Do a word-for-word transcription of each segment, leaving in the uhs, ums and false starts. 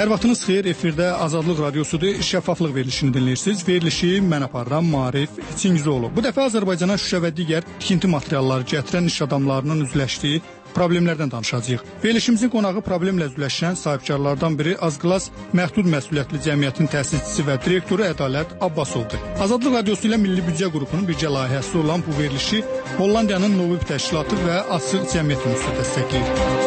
Hər vaxtınız xeyir, efirdə Azadlıq Radiosudur, şəffaflıq verilişini dinləyirsiniz. Verilişi mən aparıram, Maarif Çingizoğlu. Bu dəfə Azərbaycana şüşə və digər tikinti materialları gətirən iş adamlarının üzləşdiyi problemlərdən danışacağıq. Verilişimizin qonağı problemlə üzləşən sahibkarlardan biri Azqlas Məhdud Məsuliyyətli Cəmiyyətin təsisçisi və direktoru Ədalət Abbasovdur. Azadlıq Radiosu ilə Milli Büdcə Qrupunun birgə layihəsi olan bu verilişi Hollandiyanın Novib Təşkilatı və Açıq Cəmiyyət Ünsiyyəti dəstəkləyir.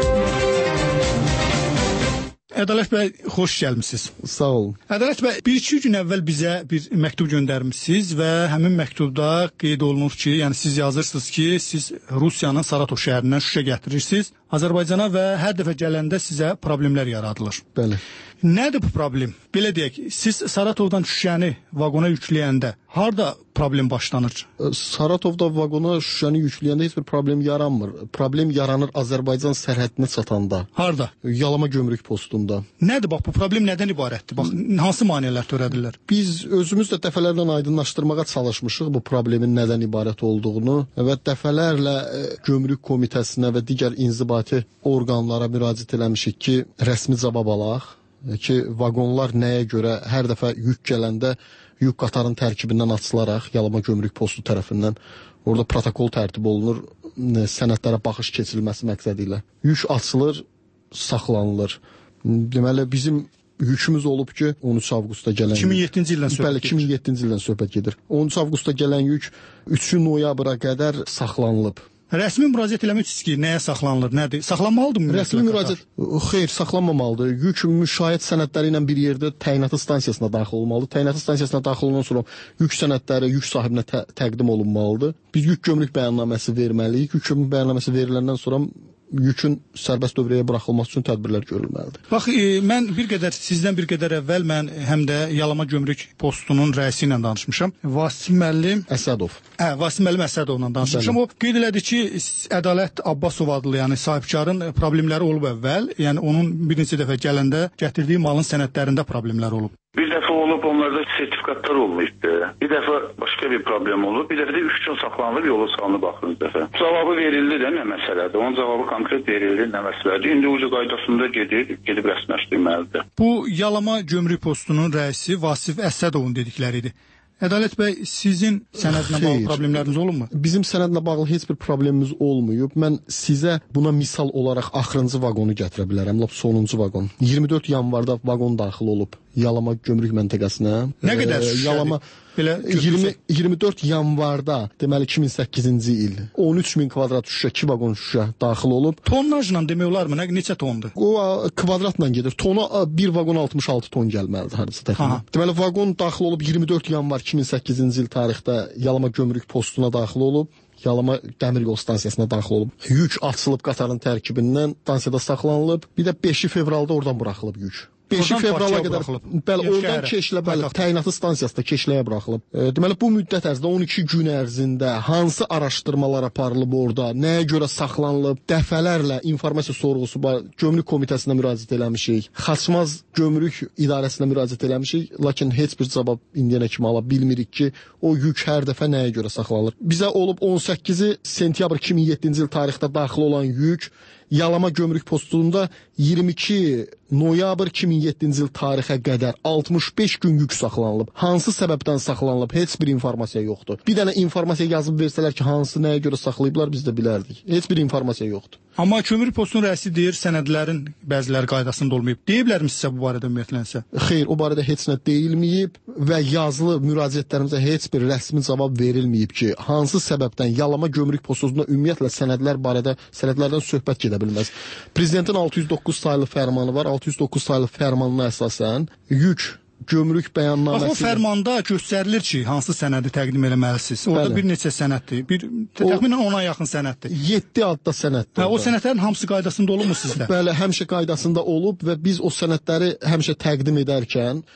Ədalət bəy, xoş gəlmisiniz. Sağ olun. Ədalət bəy, bir-iki gün əvvəl bizə bir məktub göndərmisiniz və həmin məktubda qeyd olunur ki, yəni siz yazırsınız ki, siz Rusiyanın Saratov şəhərindən şüşə gətirirsiniz Azərbaycana və hər dəfə gələndə sizə problemlər yaradılır. Bəli. Nədir bu problem? Belə deyək, siz Saratovdan şüşəni vaqona yükləyəndə harda problem başlanır? Saratovda vaqona şüşəni yükləyəndə heç bir problem yaranmır. Problem yaranır Azərbaycan sərhədinə çatanda. Harda? Yalama gömrük postunda. Nədir bax bu problem nədən ibarətdir? Bax hansı maneələr törədirlər? Biz özümüz də dəfələrlə aydınlaşdırmağa çalışmışıq bu problemin nədən ibarət olduğunu və dəfələrlə gömrük komitəsinə və digər inzibati orqanlara müraciət eləmişik ki, rəsmi cavab alaq ki, vaqonlar nəyə görə hər dəfə yük gələndə yük qatarın tərkibindən açılaraq Yalama gömrük postu tərəfindən orada protokol tərtib olunur, sənədlərə baxış keçirilməsi məqsədi ilə. Yük açılır, saxlanılır. Deməli bizim yükümüz olub ki, on üç avqustda gələn iki min yeddinci ildən söhbət Bəli, iki min yeddinci ildən söhbət gedir. on üç avqustda gələn yük üç noyabra qədər saxlanılıb. Rəsmi müraciət eləmişsiniz ki, nəyə saxlanılır, nədir? Saxlanmalıdır? Rəsmi müraciət, xeyr, saxlanmamalıdır. Yük müşahidə sənədləri ilə bir yerdə təyinatı stansiyasına daxil olmalıdır. Təyinatı stansiyasına daxil olandan sonra yük sənədləri yük sahibinə tə təqdim olunmalıdır. Biz yük gömrük bəyannaməsi verməliyik. Yük gömrük bəyannaməsi veriləndən sonra yükün sərbəst dövrəyə buraxılması üçün tədbirlər görülməlidir. Bax, e, mən bir qədər, sizdən bir qədər əvvəl mən həm də Yalama gömrük postunun rəisi ilə danışmışam. Vasim müəllim Əsədov. Hə, Vasim müəllim Əsədovla danışmışam. O qeyd elədi ki, Ədalət Abbasov adlı, yəni sahibkarın problemləri olub əvvəl, yəni onun bir neçə dəfə gələndə gətirdiyi malın sənədlərində problemlər olub. Bir dəfə olub, onlarda sertifikatlar olmayıbdı. Bir dəfə başqa bir problem olub. Bir dəfə də üç gün saxlanılıb, yola salınıb axırıncı dəfə. Cavabı verildi də nə məsələdir? Onun cavabı konkret verildi nə məsələdir? İndi uca qaydasında gedir, gedib rəsmiləşdirməlidir. Bu Yalama gömrük postunun rəisi Vasif Əsədovun dedikləri idi. Ədalət bəy, sizin sənədlə bağlı problemləriniz olubmu? Bizim sənədlə bağlı heç bir problemimiz olmayıb. Mən sizə buna misal olaraq axırıncı vaqonu gətirə bilərəm, lap sonuncu vaqon. iyirmi dörd yanvarda vaqon daxil olub Yalama gömrük məntəqəsinə. Nə qədər şüşədir? Yalama belə iyirmi, iyirmi dörd yanvarda, deməli iki min səkkizinci il on üç min kvadrat şüşə, iki vaqon şüşə daxil olub. Tonnajla demək olarmı? Nə neçə tondur? O kvadratla gedir. Tonu bir vaqon altmış altı ton gəlməlidir hardasa təxminən. Deməli vaqon daxil olub iyirmi dörd yanvar iki min səkkizinci il tarixdə Yalama gömrük postuna daxil olub. Yalama dəmir yol stansiyasına daxil olub. Yük açılıb qatarın tərkibindən stansiyada saxlanılıb. Bir də beşi fevralda oradan buraxılıb yük. beşi fevrala qədər, bəli, oradan Keşlə, bəli, təyinatı stansiyasında Keşləyə buraxılıb. E, deməli, bu müddət ərzində, on iki gün ərzində hansı araşdırmalar aparılıb orada, nəyə görə saxlanılıb, dəfələrlə informasiya sorğusu var, gömrük komitəsinə müraciət eləmişik, Xaçmaz gömrük idarəsinə müraciət eləmişik, lakin heç bir cavab indiyənə kimi ala bilmirik ki, o yük hər dəfə nəyə görə saxlanılır. Bizə olub on səkkizi sentyabr iki min yeddinci il tarixdə daxil olan yük Yalama gömrük postunda iyirmi iki noyabr iki min yeddinci il tarixə qədər altmış beş gün yük saxlanılıb. Hansı səbəbdən saxlanılıb? Heç bir informasiya yoxdur. Bir dənə informasiya yazıb versələr ki, hansı nəyə görə saxlayıblar, biz də bilərdik. Heç bir informasiya yoxdur. Amma gömrük postunun rəisi deyir, sənədlərin bəziləri qaydasında olmayıb. Deyiblərmi sizə bu barədə ümumiyyətlənsə? Xeyr, o barədə heç nə deyilməyib və yazılı müraciətlərimizə heç bir rəsmi cavab verilməyib ki, hansı səbəbdən Yalama gömrük postunda ümumiyyətlə sənədlər barədə sənədlərdən söhbət gedə bilməz. Prezidentin altı yüz doqquz saylı fərmanı var. altı yüz doqquz saylı fərmanına əsasən yük gömrük bəyannaməsi. Bax, o fərmanda göstərilir ki, hansı sənədi təqdim eləməlisiniz. Orada bəli, bir neçə sənəddir. Bir təxminən ona yaxın sənəddir. yeddi adda sənəddir. Hə, o sənədlərin hamısı qaydasında olubmu sizdə? Bəli, həmişə qaydasında olub və biz o sənədləri həmişə təqdim edərkən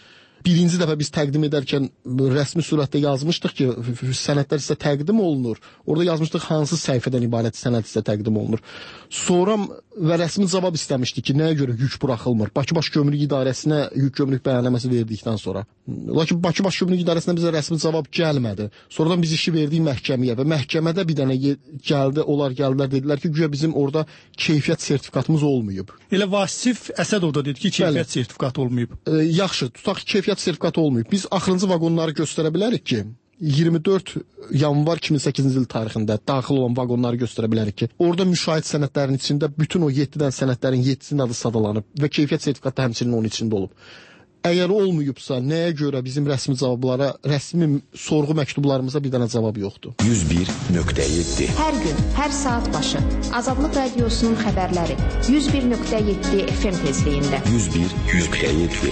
birinci dəfə biz təqdim edərkən rəsmi surətdə yazmışdıq ki, sənədlər sizə təqdim olunur. Orada yazmışdıq hansı səhifədən ibarət sənəd sizə təqdim olunur. Sonra və rəsmi cavab istəmişdik ki, nəyə görə yük buraxılmır? Bakı Baş Gömrük İdarəsinə yük gömrük bəyannaməsi verdikdən sonra. Lakin Bakı Baş Gömrük İdarəsinə bizə rəsmi cavab gəlmədi. Sonradan biz işi verdik məhkəməyə və məhkəmədə bir dənə gəldi, onlar gəldilər, dedilər ki, güya bizim orada keyfiyyət sertifikatımız olmayıb. Elə Vasif Əsədov da dedi ki, keyfiyyət Bəli. sertifikatı olmayıb. E, yaxşı, tutaq ki, keyfiyyət sertifikatı olmayıb. Biz axırıncı vaqonları göstərə bilərik ki, iyirmi dörd yanvar iki min səkkizinci il tarixində daxil olan vaqonları göstərə bilərik ki, orada müşahid sənədlərinin içində bütün o yeddidən sənədlərin yeddisinin adı sadalanıb və keyfiyyət sertifikatı həmçinin onun içində olub. Əgər olmayıbsa, nəyə görə bizim rəsmi cavablara, rəsmi sorğu məktublarımıza bir dənə cavab yoxdur? yüz bir nöqtə yeddi. Hər gün, hər saat başı Azadlıq Radiosunun xəbərləri yüz bir nöqtə yeddi F M tezliyində. yüz bir nöqtə yeddi.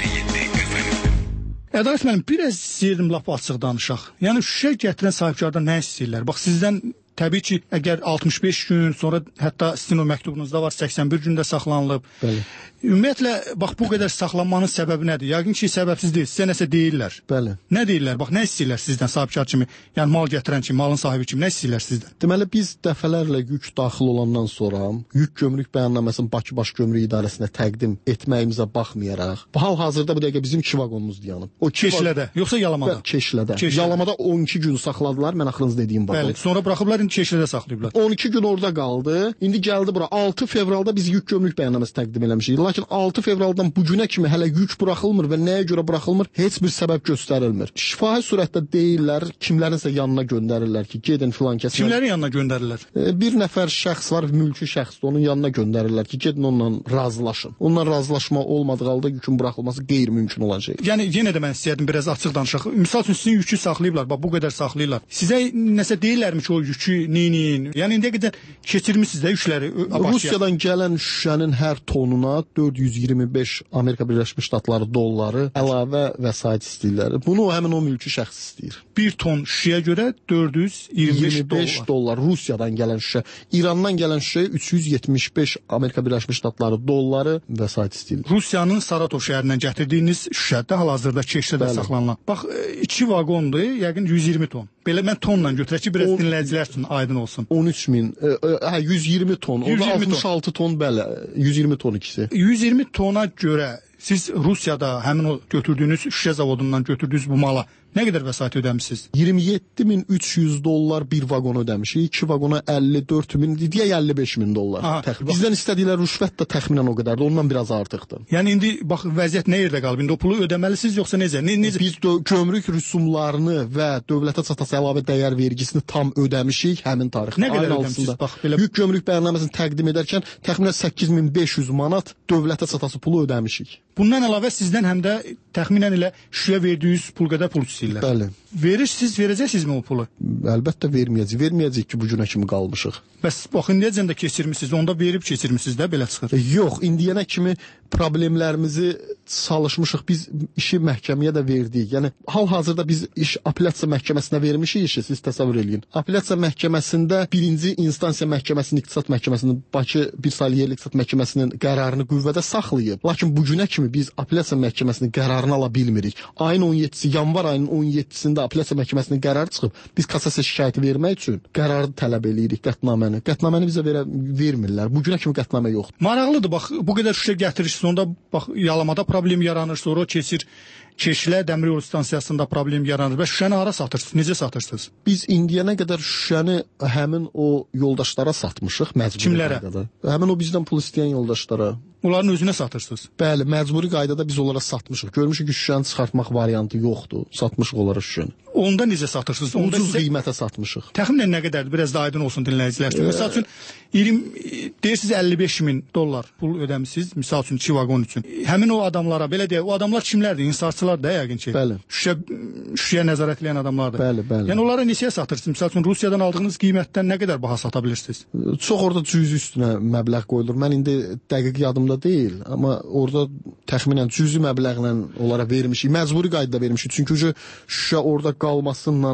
Ədalət müəllim, biraz istəyirdim lap açıq danışaq. Yəni Şuşaya gətirən sahibkardan nə istəyirlər? Bax sizdən təbii ki, əgər altmış beş gün sonra hətta sizin o məktubunuzda var səksən bir gündə saxlanılıb. Bəli. Ümumiyyətlə bax bu qədər saxlanmanın səbəbi nədir? Yəqin ki, səbəbsiz deyil. Sizə nəsə deyirlər. Bəli. Nə deyirlər? Bax nə istəyirlər sizdən sahibkar kimi? Yəni mal gətirən kimi, malın sahibi kimi nə istəyirlər sizdən? Deməli biz dəfələrlə yük daxil olandan sonra yük gömrük bəyannaməsini Bakı Baş Gömrük İdarəsinə təqdim etməyimizə baxmayaraq, hal-hazırda bu dəqiqə bizim iki vaqonumuz dayanıb. O Keşlədə, yoxsa Yalamada? Keşlədə. Keşlədə. Yalamada on iki gün saxladılar, mən axırıncı dediyim vaqon. Bəli, sonra buraxıblar, indi Keşlədə saxlayıblar. on iki gün orada qaldı. İndi gəldi bura. altı fevralda biz yük gömrük bəyannaməsi təqdim eləmişik. Lakin altı fevraldan bu günə kimi hələ yük buraxılmır və nəyə görə buraxılmır? Heç bir səbəb göstərilmir. Şifahi surətdə deyirlər, kimlərinsə yanına göndərirlər ki, gedin filan kəsə. Kimlərin yanına göndərirlər? E, bir nəfər şəxs var, mülki şəxsdir, onun yanına göndərirlər ki, gedin onunla razılaşın. Onunla razılaşma olmadığı halda yükün buraxılması qeyri-mümkün olan şey. Yəni yenə də mən istəyirdim biraz açıq danışaq. Misal üçün sizin yükü saxlayıblar, bax bu qədər saxlayırlar. Sizə nəsə deyirlərmi ki, o yükü neyin? Yəni indiyə qədər keçirmisiniz də yükləri Bakıya. Rusiyadan gələn şüşənin hər tonuna dörd yüz iyirmi beş Amerika Birləşmiş Ştatları dolları əlavə vəsait istəyirlər. Bunu həmin o mülki şəxs istəyir. Bir ton şüşəyə görə dörd yüz iyirmi beş dollar. dollar Rusiyadan gələn şüşə. İrandan gələn şüşəyə üç yüz yetmiş beş Amerika Birləşmiş Ştatları dolları vəsait istəyirlər. Rusiyanın Saratov şəhərindən gətirdiyiniz şüşədə hal-hazırda Keşlədə saxlanılan. Bax iki vaqondur, yəqin yüz iyirmi ton. Belə mən tonla götürək ki, biraz dinləyicilər üçün aydın olsun. on üç min, hə yüz iyirmi ton. Orada altmış altı ton bəli, yüz iyirmi ton ikisi. yüz iyirmi tona görə siz Rusiyada həmin o götürdüyünüz şüşə zavodundan götürdüyünüz bu mala nə qədər vəsait ödəmisiniz? iyirmi yeddi min üç yüz dollar bir vaqon ödəmişik. iki vaqona əlli dörd min, deyək əlli beş min dollar. Təxminən. Bizdən istədikləri rüşvət də təxminən o qədərdir. Ondan biraz artıqdır. Yəni indi bax vəziyyət nə yerdə qalıb? İndi o pulu ödəməlisiniz yoxsa necə? Ne, necə? Biz gömrük rüsumlarını və dövlətə çatası əlavə dəyər vergisini tam ödəmişik həmin tarixdə. Nə qədər ödəmisiniz? Bax belə yük gömrük bəyannaməsini təqdim edərkən təxminən səkkiz min beş yüz manat dövlətə çatası pulu ödəmişik. Bundan əlavə sizdən həm də təxminən elə şüşəyə verdiyiniz pul qədər pul istəyirlər. Bəli. Verirsiniz, verəcəksinizmi o pulu? Əlbəttə verməyəcəyik. Verməyəcəyik ki, bu günə kimi qalmışıq. Bəs bax indiyəcən də keçirmisiniz, onda verib keçirmisiniz də belə çıxır. E, yox, indiyənə kimi problemlərimizi çalışmışıq. Biz işi məhkəməyə də verdik. Yəni hal-hazırda biz iş apellyasiya məhkəməsinə vermişik işi, siz təsəvvür eləyin. Apellyasiya məhkəməsində birinci instansiya məhkəməsinin, İqtisad məhkəməsinin, Bakı bir saylı yerli İqtisad məhkəməsinin qərarını qüvvədə saxlayıb. Lakin bu günə kimi biz apellyasiya məhkəməsinin qərarını ala bilmirik. Ayın on yeddisi, yanvar ayının on yeddisində apellyasiya məhkəməsinin qərarı çıxıb. Biz kassasiya şikayəti vermək üçün qərarı tələb eləyirik, qətnaməni. Qətnaməni bizə verə, vermirlər. Bu günə kimi qətnamə yoxdur. Maraqlıdır, bax bu qədər şüşə gətirirsiniz, onda bax Yalamada problem yaranır, sonra o keçir Keşlə dəmir yolu stansiyasında problem yaranır. Və şüşəni hara satırsınız? Necə satırsınız? Biz indiyənə qədər şüşəni həmin o yoldaşlara satmışıq, məcburi Kimlərə? qaydada. Həmin o bizdən pul istəyən yoldaşlara. Onların özünə satırsınız? Bəli, məcburi qaydada biz onlara satmışıq. Görmüşük ki, şüşəni çıxartmaq variantı yoxdur. Satmışıq onlara şüşəni. Onda necə satırsınız? Onda Ucuz sizə qiymətə satmışıq. təxminən nə qədərdir? Biraz da aydın olsun dinləyicilər üçün. Məsəl üçün iyirmi deyirsiniz əlli beş min dollar pul ödəmisiniz, misal üçün iki vaqon üçün. Həmin o adamlara belə deyək, o adamlar kimlərdir? İnhisarçılar da yəqin ki. Bəli. Şüşə şüşəyə nəzarət edən adamlardır. Bəli, bəli. Yəni onlara neçəyə satırsınız? Misal üçün Rusiyadan aldığınız qiymətdən nə qədər baha sata bilirsiniz? Çox orada cüzi üstünə məbləğ qoyulur. Mən indi dəqiq yadımda deyil, amma orada təxminən cüzi məbləğlə onlara vermişik. Məcburi qaydada vermişik. Çünki şüşə orada qalmasından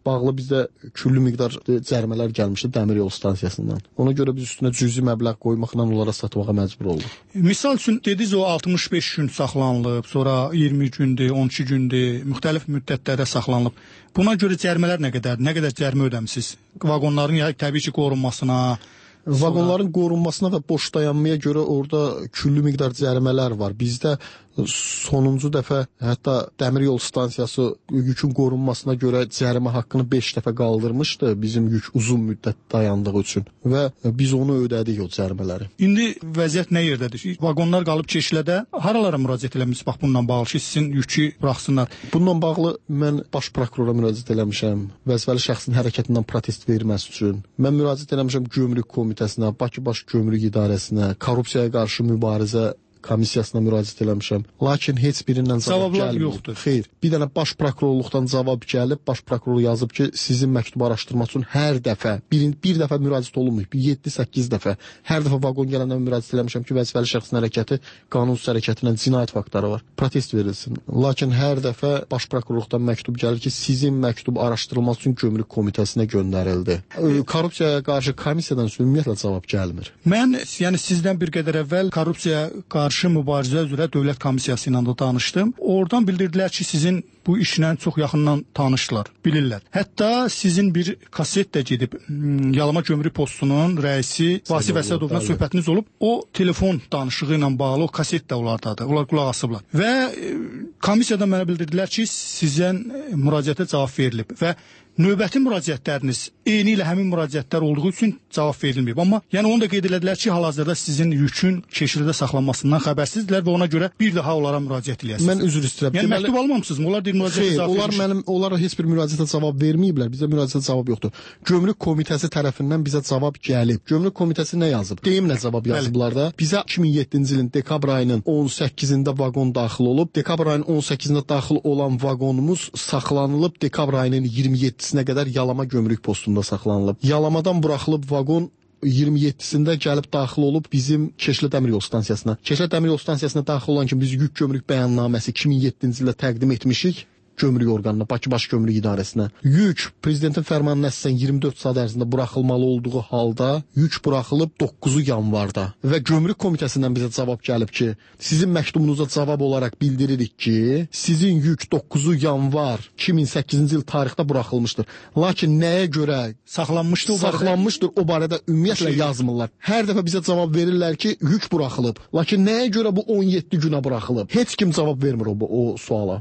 bağlı bizdə küllü miqdar cərimələr gəlmişdi dəmir yol stansiyasından. Ona görə biz üstünə cüzi məbləğ qoymaqla onlara satmağa məcbur olduq. Misal üçün dediniz o altmış beş gün saxlanılıb, sonra iyirmi gündür, on iki gündür, müxtəlif müddətlərdə saxlanılıb. Buna görə cərimələr nə qədər, nə qədər cərimə ödəmisiniz? Vaqonların ya təbii ki qorunmasına, vaqonların qorunmasına və boş dayanmaya görə orada küllü miqdar cərimələr var. Bizdə sonuncu dəfə hətta dəmir yol stansiyası yükün qorunmasına görə cərimə haqqını beş dəfə qaldırmışdı bizim yük uzun müddət dayandığı üçün və biz onu ödədik o cərimələri. İndi vəziyyət nə yerdədir? Vaqonlar qalıb Çeşilədə. Haralara müraciət eləmisiniz bax bununla bağlı ki, sizin yükü buraxsınlar? Bununla bağlı mən baş prokurora müraciət eləmişəm. Vəzifəli şəxsin hərəkətindən protest verilməsi üçün. Mən müraciət eləmişəm Gömrük Komitəsinə, Bakı Baş Gömrük İdarəsinə, korrupsiyaya qarşı mübarizə komissiyasına müraciət eləmişəm. Lakin heç birindən cavab gəlmir. Yoxdur. Xeyr. Bir dənə baş prokurorluqdan cavab gəlib, baş prokuror yazıb ki, sizin məktubu araşdırmaq üçün hər dəfə, bir, bir dəfə müraciət olunmayıb, yeddi səkkiz dəfə. Hər dəfə vaqon gələndə müraciət eləmişəm ki, vəzifəli şəxsin hərəkəti qanunsuz hərəkətinə cinayət faktları var. Protest verilsin. Lakin hər dəfə baş prokurorluqdan məktub gəlir ki, sizin məktub araşdırılması üçün Gömrük Komitəsinə göndərildi. Korrupsiyaya qarşı komissiyadan ümumiyyətlə cavab gəlmir. Mən yəni sizdən bir qədər əvvəl korrupsiyaya qarşı Qarşı mübarizə üzrə Dövlət Komissiyası ilə də danışdım. Oradan bildirdilər ki, sizin bu işlə çox yaxından tanışdılar, bilirlər. Hətta sizin bir kaset də gedib Yalama Gömrük Postunun rəisi Vasif Əsədovla söhbətiniz olub. O telefon danışığı ilə bağlı o kaset də onlardadır. Onlar qulaq asıblar. Və komissiyada mənə bildirdilər ki, sizdən müraciətə cavab verilib və növbəti müraciətləriniz eyni ilə həmin müraciətlər olduğu üçün cavab verilməyib. Amma yəni onu da qeyd elədilər ki, hal-hazırda sizin yükün Çeşilədə saxlanmasından xəbərsizdirlər və ona görə bir daha onlara müraciət eləyəsiniz. Mən üzr istəyirəm. Yəni məktub almamısınız mı? Onlar deyir müraciətə cavab onlar mənim onlara heç bir müraciətə cavab verməyiblər. Bizə müraciətə cavab yoxdur. Gömrük Komitəsi tərəfindən bizə cavab gəlib. Gömrük Komitəsi nə yazıb? Deyim nə cavab yazıblar da. Bizə iki min yeddinci ilin dekabr ayının on səkkizində vaqon daxil olub. Dekabr ayının on səkkizində daxil olan vaqonumuz saxlanılıb. Dekabr ayının iyirmi yeddisinə qədər Yalama Gömrük Postunda saxlanılıb. Yalamadan buraxılıb vaqon iyirmi yeddisində gəlib daxil olub bizim Çeşilə dəmir yol stansiyasına. Çeşilə dəmir yol stansiyasına daxil olan kimi biz yük gömrük bəyannaməsi iki min yeddinci ildə təqdim etmişik. Gömrük orqanına, Bakı Baş Gömrük İdarəsinə. Yük prezidentin fərmanına əsasən iyirmi dörd saat ərzində buraxılmalı olduğu halda yük buraxılıb doqquzu yanvarda və Gömrük Komitəsindən bizə cavab gəlib ki, sizin məktubunuza cavab olaraq bildiririk ki, sizin yük doqquzu yanvar iki min səkkizinci il tarixdə buraxılmışdır. Lakin nəyə görə saxlanmışdır o barədə? Saxlanmışdır o barədə ümumiyyətlə şey yazmırlar. Hər dəfə bizə cavab verirlər ki, yük buraxılıb. Lakin nəyə görə bu on yeddi günə buraxılıb? Heç kim cavab vermir o, o suala.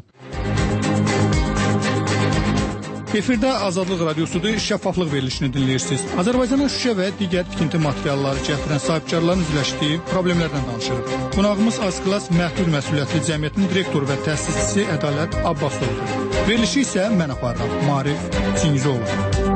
Efirdə Azadlıq Radiosudur, şəffaflıq verilişini dinləyirsiniz. Azərbaycana şüşə və digər tikinti materialları gətirən sahibkarların üzləşdiyi problemlərdən danışırıq. Qonağımız Azklas Məhdud Məsuliyyətli Cəmiyyətinin direktoru və təsisçisi Ədalət Abbasovdur. Verilişi isə mən aparıram, Marif Çingizoğlu.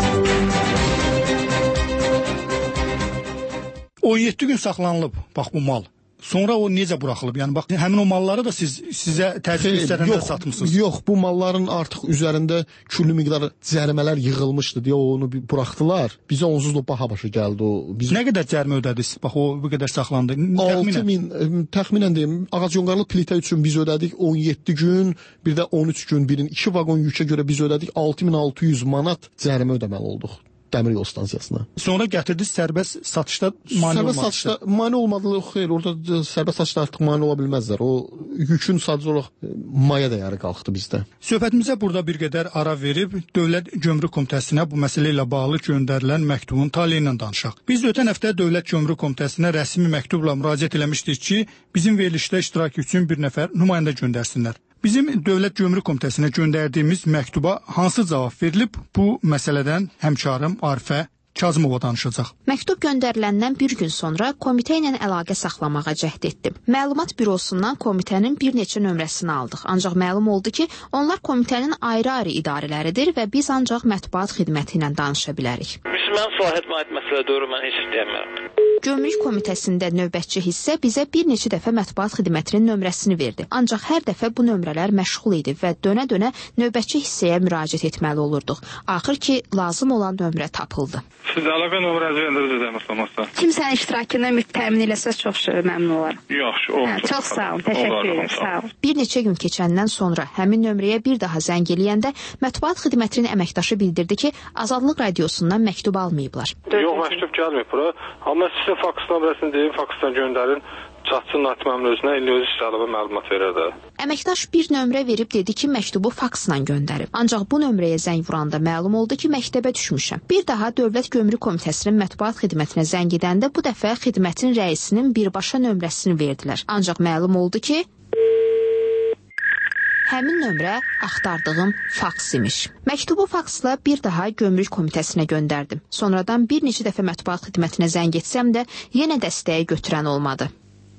on yeddi gün saxlanılıb, bax bu mal. Sonra o necə buraxılıb? Yəni bax həmin o malları da siz sizə təzyiq göstərəndə satmısınız. Yox, bu malların artıq üzərində küllü miqdar cərimələr yığılmışdı deyə onu buraxdılar. Bizə onsuz da baha başa gəldi o. Biz nə qədər cərimə ödədiniz? Bax o bu qədər saxlandı. altı min təxminən deyim, ağac yonqarlı plitə üçün biz ödədik on yeddi gün, bir də on üç gün birin iki vaqon yükə görə biz ödədik altı min altı yüz manat cərimə ödəməli olduq dəmir yol stansiyasına. Sonra gətirdiniz sərbəst satışda mane olmadı. Sərbəst satışda mane olmadı, xeyr, orada sərbəst satışda artıq mane ola bilməzlər. O yükün sadəcə olaraq maya dəyəri qalxdı bizdə. Söhbətimizə burada bir qədər ara verib Dövlət Gömrük Komitəsinə bu məsələ ilə bağlı göndərilən məktubun taleyi ilə danışaq. Biz ötən həftə Dövlət Gömrük Komitəsinə rəsmi məktubla müraciət eləmişdik ki, bizim verilişdə iştirak üçün bir nəfər nümayəndə göndərsinlər. Bizim Dövlət Gömrük Komitəsinə göndərdiyimiz məktuba hansı cavab verilib? Bu məsələdən həmkarım Arifə Kazımova danışacaq. Məktub göndəriləndən bir gün sonra komitə ilə əlaqə saxlamağa cəhd etdim. Məlumat bürosundan komitənin bir neçə nömrəsini aldıq. Ancaq məlum oldu ki, onlar komitənin ayrı-ayrı idarələridir və biz ancaq mətbuat xidməti ilə danışa bilərik. Mən sahət məlumat məsələ doğru mən heç istəyirəm. Gömrük Komitəsində növbətçi hissə bizə bir neçə dəfə mətbuat xidmətinin nömrəsini verdi. Ancaq hər dəfə bu nömrələr məşğul idi və dönə-dönə növbətçi hissəyə müraciət etməli olurduq. Axır ki, lazım olan nömrə tapıldı. Siz əlaqə nömrənizi verirsiniz əməsləməsində. Kimsənin iştirakını təmin eləsəz çox məmnun olarım. Yaxşı, oldu. Hə, çox sağ olun, təşəkkür edirəm, sağ olun. Bir neçə gün keçəndən sonra həmin nömrəyə bir daha zəng eləyəndə mətbuat xidmətinin əməkdaşı bildirdi ki, Azadlıq radiosundan məktub almayıblar. Yox, məktub gəlməyib bura. Amma sizə faks nömrəsini deyin, faksdan göndərin. Çatçı Natiməmin özünə indi özü istədiyi məlumat verər də. Əməkdaş bir nömrə verib dedi ki, məktubu faksla göndərib. Ancaq bu nömrəyə zəng vuranda məlum oldu ki, məktəbə düşmüşəm. Bir daha Dövlət Gömrük Komitəsinin mətbuat xidmətinə zəng edəndə bu dəfə xidmətin rəisinin birbaşa nömrəsini verdilər. Ancaq məlum oldu ki, həmin nömrə axtardığım faks imiş. Məktubu faksla bir daha Gömrük Komitəsinə göndərdim. Sonradan bir neçə dəfə mətbuat xidmətinə zəng etsəm də yenə dəstəyi götürən olmadı.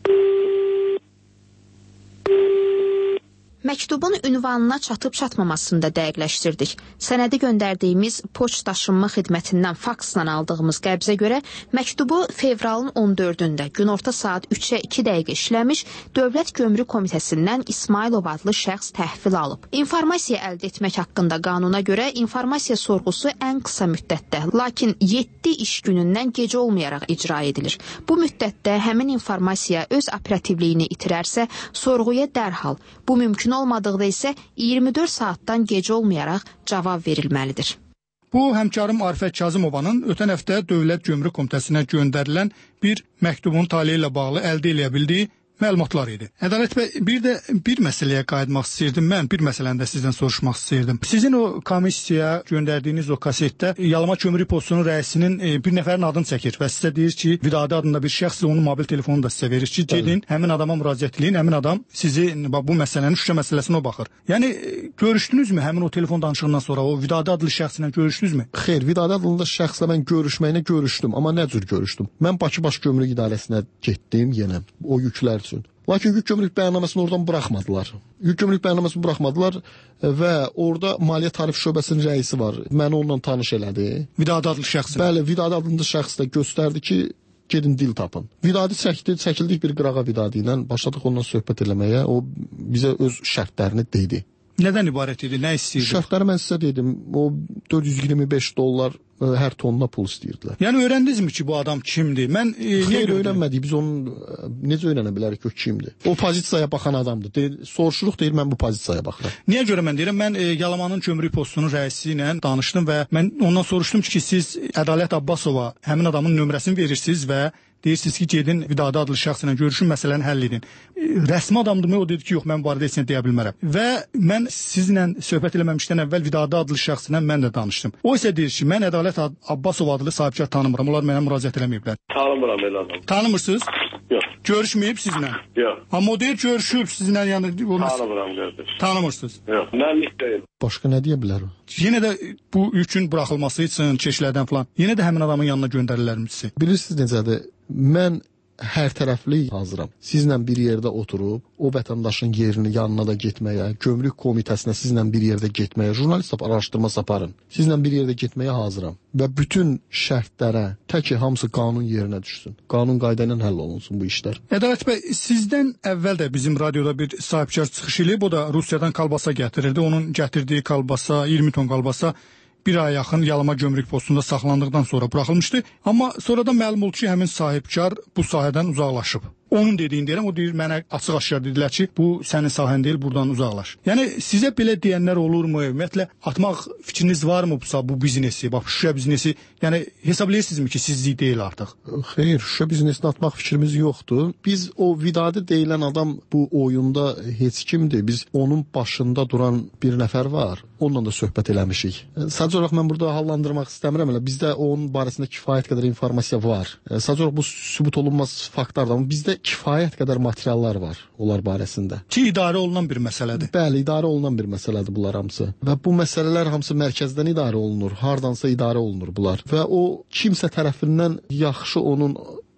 Məktubun ünvanına çatıb-çatmamasını da dəqiqləşdirdik. Sənədi göndərdiyimiz poçt daşınma xidmətindən faksla aldığımız qəbzə görə məktubu fevralın on dördündə günorta saat üçə iki dəqiqə işləmiş Dövlət Gömrük Komitəsindən İsmailov adlı şəxs təhvil alıb. İnformasiya əldə etmək haqqında qanuna görə informasiya sorğusu ən qısa müddətdə, lakin yeddi iş günündən gec olmayaraq icra edilir. Bu müddətdə həmin informasiya öz operativliyini itirərsə, sorğuya dərhal, bu mümkün olmadıqda isə iyirmi dörd saatdan gec olmayaraq cavab verilməlidir. Bu, həmkarım Arifət Kazımovanın ötən həftə Dövlət Gömrük Komitəsinə göndərilən bir məktubun taleyi ilə bağlı əldə edə bildiyi məlumatlar idi. Ədalət bəy, bir də bir məsələyə qayıtmaq istəyirdim. Mən bir məsələni də sizdən soruşmaq istəyirdim. Sizin o komissiyaya göndərdiyiniz o kasetdə Yalama Gömrük Postunun rəisinin e, bir nəfərin adını çəkir və sizə deyir ki, Vidadi adında bir şəxs onun mobil telefonunu da sizə verir ki, gedin, həmin adama müraciət edin, həmin adam sizi bu məsələnin şüşə məsələsinə o baxır. Yəni görüşdünüzmü həmin o telefon danışığından sonra o Vidadi adlı şəxslə görüşdünüzmü? Xeyr, Vidadi adlı şəxslə mən görüşməyinə görüşdüm, amma nə cür görüşdüm? Mən Bakı Baş Gömrük İdarəsinə getdim yenə o yüklər üçün. Lakin yük gömrük bəyannaməsini oradan buraxmadılar. Yük gömrük bəyannaməsini buraxmadılar və orada Maliyyə Tarif Şöbəsinin rəisi var. Məni onunla tanış elədi. Vidadi adlı şəxs. Bəli, Vidadi adlı şəxs də göstərdi ki, gedin dil tapın. Vidadi çəkdi, çəkildik bir qırağa Vidadi ilə, başladıq ondan söhbət eləməyə. O bizə öz şərtlərini dedi. Nədən ibarət idi? Nə istəyirdi? Şərtləri mən sizə dedim. O dörd yüz iyirmi beş dollar ə, hər tonuna pul istəyirdilər. Yəni öyrəndinizmi ki, bu adam kimdir? Mən e, Xeyr, öyrənmədik. Biz onun ə, necə öyrənə bilərik ki, o kimdir? O pozisiyaya baxan adamdır. Deyir, soruşuruq, deyir, mən bu pozisiyaya baxıram. Niyə görə mən deyirəm? Mən e, Yalamanın Gömrük Postunun rəisi ilə danışdım və mən ondan soruşdum ki, siz Ədalət Abbasova həmin adamın nömrəsini verirsiniz və deyirsiniz ki, gedin Vidadi adlı şəxslə görüşün, məsələni həll edin. Rəsmi adamdırmı? O dedi ki, yox, mən bu arada heç nə deyə bilmərəm. Və mən sizlə söhbət eləməmişdən əvvəl Vidadi adlı şəxslə mən də danışdım. O isə deyir ki, mən Ədalət Abbasov adlı sahibkar tanımıram. Onlar mənə müraciət eləməyiblər. Tanımıram elə adam. Tanımırsınız? Yox. Görüşməyib sizlə? Yox. Amma o deyir, görüşüb sizlə, yəni tanımıram qardaş. Tanımırsınız? Yox, mənlik deyil. Başqa nə deyə bilər o? Yenə də bu yükün buraxılması üçün keşlərdən falan, yenə də həmin adamın yanına göndərirlərmi sizi? Bilirsiniz necədir? Mən hər tərəfli hazıram. Sizlə bir yerdə oturub, o vətəndaşın yerini yanına da getməyə, Gömrük Komitəsinə sizlə bir yerdə getməyə, jurnalist araşdırma aparın. Sizlə bir yerdə getməyə hazıram. Və bütün şərtlərə, tək ki, hamısı qanun yerinə düşsün. Qanun qayda ilə həll olunsun bu işlər. Ədalət bəy, sizdən əvvəl də bizim radioda bir sahibkar çıxış eləyib, o da Rusiyadan kalbasa gətirirdi. Onun gətirdiyi kalbasa, iyirmi ton kalbasa bir ay yaxın Yalama Gömrük Postunda saxlandıqdan sonra buraxılmışdı. Amma sonradan məlum oldu ki, həmin sahibkar bu sahədən uzaqlaşıb. Onun dediyini deyirəm, o deyir, mənə açıq-aşkar dedilər ki, bu sənin sahən deyil, buradan uzaqlaş. Yəni, sizə belə deyənlər olurmu? Ümumiyyətlə, atmaq fikriniz varmı bu, bu biznesi, bax, şüşə biznesi? Yəni, hesablayırsınızmı ki, sizlik deyil artıq? Xeyr, şüşə biznesini atmaq fikrimiz yoxdur. Biz o Vidadi deyilən adam bu oyunda heç kimdir. Biz onun başında duran bir nəfər var. Onunla da söhbət eləmişik. Sadəcə olaraq mən burada hallandırmaq istəmirəm. Elə bizdə onun barəsində kifayət qədər informasiya var. Sadəcə olaraq bu sübut olunmaz faktlardır. Amma bizdə kifayət qədər materiallar var onlar barəsində. Ki, idarə olunan bir məsələdir. Bəli, idarə olunan bir məsələdir bunlar hamısı. Və bu məsələlər hamısı mərkəzdən idarə olunur. Hardansa idarə olunur bunlar. Və o kimsə tərəfindən yaxşı onun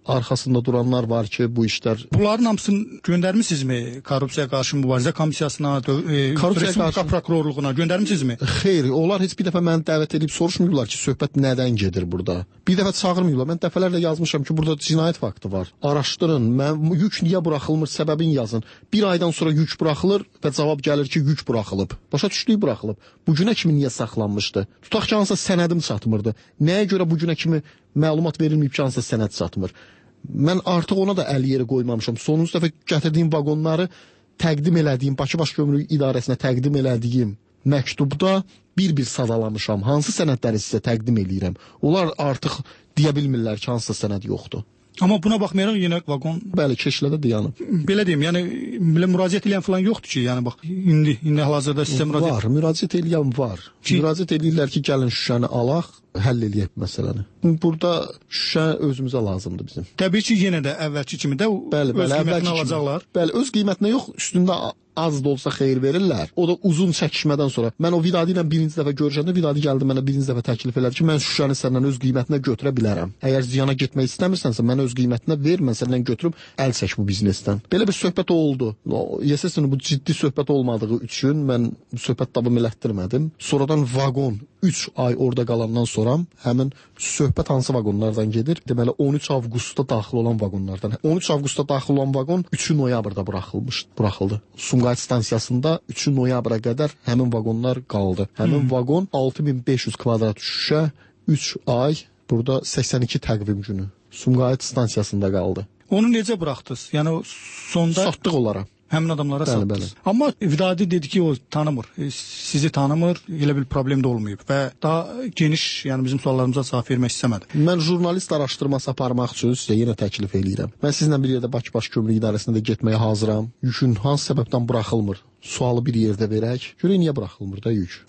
arxasında duranlar var ki, bu işlər... Bunların hamısını göndərmisinizmi korrupsiya qarşı mübarizə komissiyasına, e, Respublika prokurorluğuna göndərmisinizmi? Xeyr, onlar heç bir dəfə məni dəvət edib soruşmuyublar ki, söhbət nədən gedir burada. Bir dəfə çağırmıyublar. Mən dəfələrlə yazmışam ki, burada cinayət faktı var. Araşdırın, mən yük niyə buraxılmır, səbəbini yazın. Bir aydan sonra yük buraxılır və cavab gəlir ki, yük buraxılıb. Başa düşdük buraxılıb. Bu günə kimi niyə saxlanmışdı? Tutaq ki, hansısa sənədim çatmırdı. Nəyə görə bu günə kimi məlumat verilməyib ki, hansısa sənəd çatmır? Mən artıq ona da əl yeri qoymamışam. Sonuncu dəfə gətirdiyim vaqonları təqdim elədiyim, Bakı Baş Gömrük İdarəsinə təqdim elədiyim məktubda bir-bir sadalamışam. Hansı sənədləri sizə təqdim eləyirəm? Onlar artıq deyə bilmirlər ki, hansısa sənəd yoxdur. Amma buna baxmayaraq yenə vaqon... Bəli, keşlədə dayanıb. Belə deyim, yəni belə müraciət edən falan yoxdur ki, yəni bax, indi, indi hal-hazırda sizə müraciət... Var, müraciət edən var. Ki... Müraciət edirlər ki, gəlin Şuşəni alaq, həll eləyək məsələni. Burada Şuşə özümüzə lazımdır bizim. Təbii ki, yenə də əvvəlki kimi də bəli, öz bəli, qiymətinə alacaqlar. Bəli, öz qiymətinə yox, üstündə az da olsa xeyir verirlər. O da uzun çəkişmədən sonra. Mən o Vidadi ilə birinci dəfə görüşəndə Vidadi gəldi mənə birinci dəfə təklif elədi ki, mən Şuşəni səndən öz qiymətinə götürə bilərəm. Əgər ziyana getmək istəmirsənsə, mən öz qiymətinə ver, mən səndən götürüb əl çək bu biznesdən. Belə bir söhbət oldu. Yesəsən bu ciddi söhbət olmadığı üçün mən söhbət davam elətdirmədim. Sonradan vaqon üç ay orada qalandan sonra həmin söhbət hansı vaqonlardan gedir? Deməli on üç avqustda daxil olan vaqonlardan. on üç avqustda daxil olan vaqon üç noyabrda buraxılmış, buraxıldı. Sumqayıt stansiyasında üç noyabra qədər həmin vaqonlar qaldı. Həmin hmm. vaqon altı min beş yüz kvadrat şüşə üç ay burada səksən iki təqvim günü Sumqayıt stansiyasında qaldı. Onu necə buraxdınız? Yəni sonda satdıq onlara. Həmin adamlara bəli, satdınız. Bəli. Amma Vidadi dedi ki, o tanımır, sizi tanımır, elə bir problem də olmayıb və daha geniş, yəni bizim suallarımıza cavab vermək istəmədi. Mən jurnalist araşdırması aparmaq üçün sizə yenə təklif eləyirəm. Mən sizinlə bir yerdə Bakı Baş Gömrük İdarəsinə də getməyə hazıram. Yükün hansı səbəbdən buraxılmır? Sualı bir yerdə verək. Görək niyə buraxılmır da yük?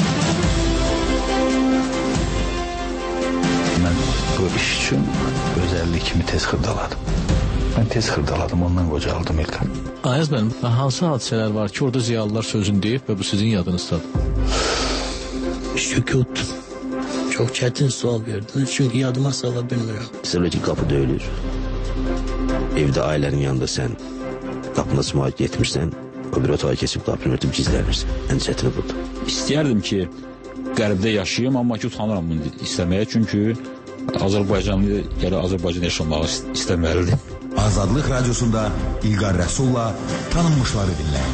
Mən bu iş üçün özəllik kimi tez xırdaladım. Mən tez xırdaladım, ondan qocaldım İlkan. Ayaz mənim, hansı hadisələr var ki, orada ziyalılar sözünü deyib və bu sizin yadınızdadır? Sükut. Çox çətin sual verdiniz, çünki yadıma sala bilmirəm. Mesela ki, qapı döyülür. Evdə ailənin yanında sən qapına sımaya getmirsən, o bir otağa keçib qapını örtüb gizlənirsən. Ən çətini burada. İstəyərdim ki, qərbdə yaşayayım, amma ki, utanıram bunu istəməyə, çünki Azərbaycanlı gələ Azərbaycan yaşamağı istəməlidir. Azadlıq Radiosunda İlqar Rəsulla tanınmışları dinləyin.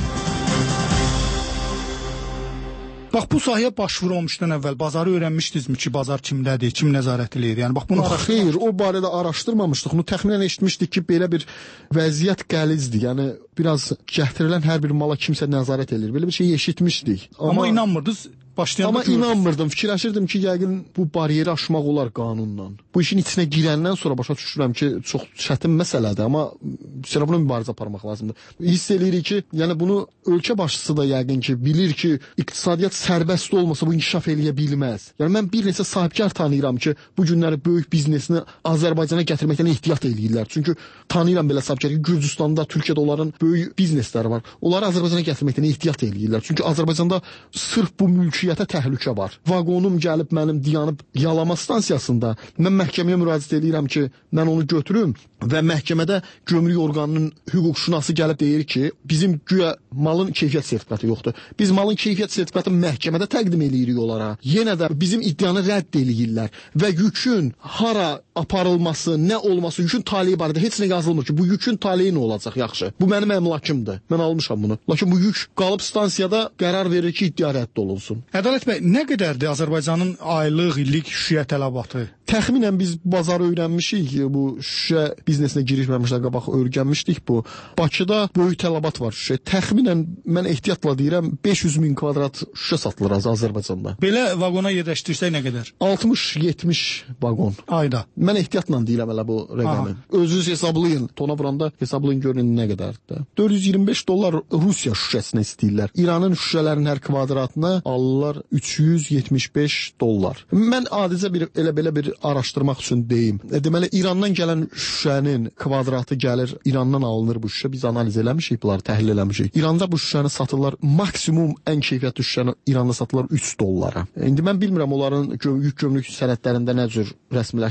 Bax, bu sahəyə başvuru olmuşdan əvvəl bazarı öyrənmişdinizmi ki, bazar kimdədir, kim nəzarət eləyir? Yəni, bax, bunu araşdırmışdıq. Xeyr, o barədə araşdırmamışdıq. Bunu təxminən eşitmişdik ki, belə bir vəziyyət qəlizdir. Yəni, biraz gətirilən hər bir mala kimsə nəzarət eləyir. Belə bir şey eşitmişdik. Amma, Amma inanmırdınız. Amma inanmırdım, fikirləşirdim ki, yəqin bu bariyeri aşmaq olar qanunla. Bu işin içinə girəndən sonra başa düşürəm ki, çox çətin məsələdir, amma sonra buna mübarizə aparmaq lazımdır. Hiss eləyirik ki, yəni bunu ölkə başçısı da yəqin ki, bilir ki, iqtisadiyyat sərbəst olmasa bu inkişaf eləyə bilməz. Yəni mən bir neçə sahibkar tanıyıram ki, bu günləri böyük biznesini Azərbaycana gətirməkdən ehtiyat eləyirlər. Çünki tanıyıram belə sahibkar ki, Gürcüstanda, Türkiyədə onların böyük biznesləri var. Onları Azərbaycana gətirməkdən ehtiyat eləyirlər. Çünki Azərbaycanda sırf bu mülki təhlükə var. Vaqonum gəlib mənim dayanıb yalama stansiyasında. Mən məhkəməyə müraciət edirəm ki, mən onu götürüm və məhkəmədə gömrük orqanının hüquqşünası gəlib deyir ki, bizim güya malın keyfiyyət sertifikatı yoxdur. Biz malın keyfiyyət sertifikatını məhkəmədə təqdim eləyirik onlara. Yenə də bizim iddianı rədd eləyirlər və yükün hara aparılması, nə olması, yükün taleyi barədə heç nə yazılmır ki, bu yükün taleyi nə olacaq yaxşı. Bu mənim əmlakımdır. Mən almışam bunu. Lakin bu yük qalıb stansiyada qərar verir ki, iddia rədd olunsun. Ədalət bəy, nə qədərdir Azərbaycanın aylıq, illik şüşə tələbatı? Təxminən biz bazarı öyrənmişik, bu şüşə biznesinə girişməmişdən qabaq öyrənmişdik bu. Bakıda böyük tələbat var şüşə. Təxminən mən ehtiyatla deyirəm beş yüz min kvadrat şüşə satılır Azərbaycanda. Belə vaqona yerləşdirsək nə qədər? altmış yetmiş vaqon. Ayda. Mən ehtiyatla deyirəm elə bu rəqəmi. Özünüz hesablayın. Tona vuranda hesablayın görün nə qədərdir. dörd yüz iyirmi beş dollar Rusiya şüşəsinə istəyirlər. İranın şüşələrinin hər kvadratına alırlar üç yüz yetmiş beş dollar. Mən adicə bir elə belə bir araşdırmaq üçün deyim. E, deməli İrandan gələn şüşənin kvadratı gəlir, İrandan alınır bu şüşə. Biz analiz eləmişik, bunları təhlil eləmişik. İranda bu şüşəni satırlar, maksimum ən keyfiyyətli şüşəni İranda satırlar üç dollara. İndi mən bilmirəm onların yük gömrük sənədlərində nə cür rəsmiləşdirilir.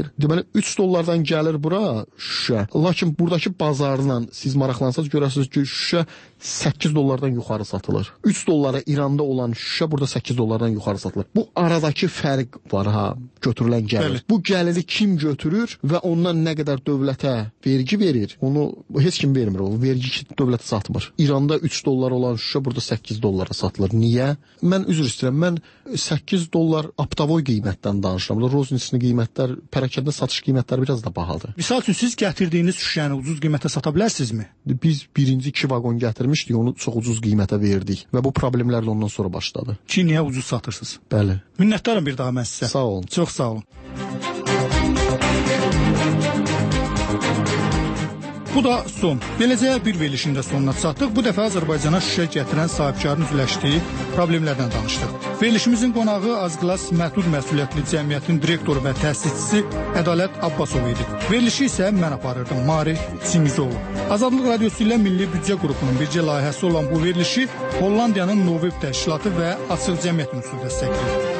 gəlir. Deməli üç dollardan gəlir bura şüşə. Lakin buradakı bazarla siz maraqlansanız görərsiniz ki, şüşə səkkiz dollardan yuxarı satılır. üç dollara İranda olan şüşə burada səkkiz dollardan yuxarı satılır. Bu aradakı fərq var ha, götürülən gəlir. Bəli. Bu gəliri kim götürür və ondan nə qədər dövlətə vergi verir, onu heç kim vermir. O vergi dövlətə satmır. İranda üç dollar olan şüşə burada səkkiz dollara satılır. Niyə? Mən üzr istəyirəm. Mən səkkiz dollar aptavoy qiymətdən danışıram. Burada rozniçli qiymətlər, pərakəndə satış qiymətləri biraz da bahadır. Misal üçün siz gətirdiyiniz şüşəni ucuz qiymətə sata bilərsinizmi? Biz birinci iki vaqon gətirmişdik, onu çox ucuz qiymətə verdik və bu problemlərlə ondan sonra başladı. Ki, niyə ucuz satırsınız? Bəli. Minnətdaram bir daha mən sizə. Sağ olun. Çox sağ olun. Bu da son. Beləcə bir verilişin də sonuna çatdıq. Bu dəfə Azərbaycana şüşə gətirən sahibkarın üzləşdiyi problemlərdən danışdıq. Verilişimizin qonağı Azqlas Məhdud Məsuliyyətli Cəmiyyətin direktoru və təsisçisi Ədalət Abbasov idi. Verilişi isə mən aparırdım, Marif Çingizoğlu. Azadlıq Radiosu ilə Milli Büdcə Qrupunun bircə layihəsi olan bu verilişi Hollandiyanın Novib təşkilatı və Açıq Cəmiyyət Ünsiyyəti dəstəkləyir.